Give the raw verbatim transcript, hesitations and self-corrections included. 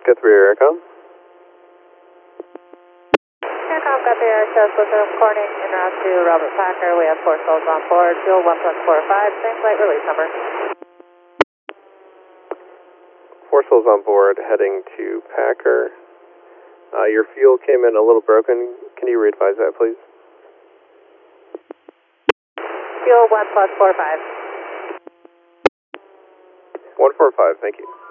Get three Aircom. Aircom got the air test with them, Corning en route to Robert Packer. We have four souls on board, fuel one plus four five, same flight release number. Four souls on board, heading to Packer. Uh, your fuel came in a little broken. Can you re-advise that, please? Fuel one plus four five. one four five, thank you.